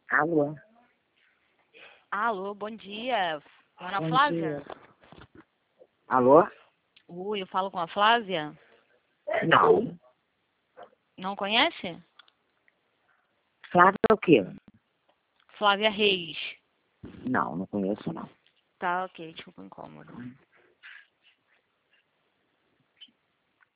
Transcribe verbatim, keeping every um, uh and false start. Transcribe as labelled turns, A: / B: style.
A: Alô?
B: Alô, bom dia. Ana
A: Bom
B: Flávia?
A: dia. Alô?
B: Oi, eu falo com a Flávia?
A: Não.
B: Não conhece?
A: Flávia é o quê?
B: Flávia Reis.
A: Não, não conheço não.
B: Tá, ok, desculpa o incômodo.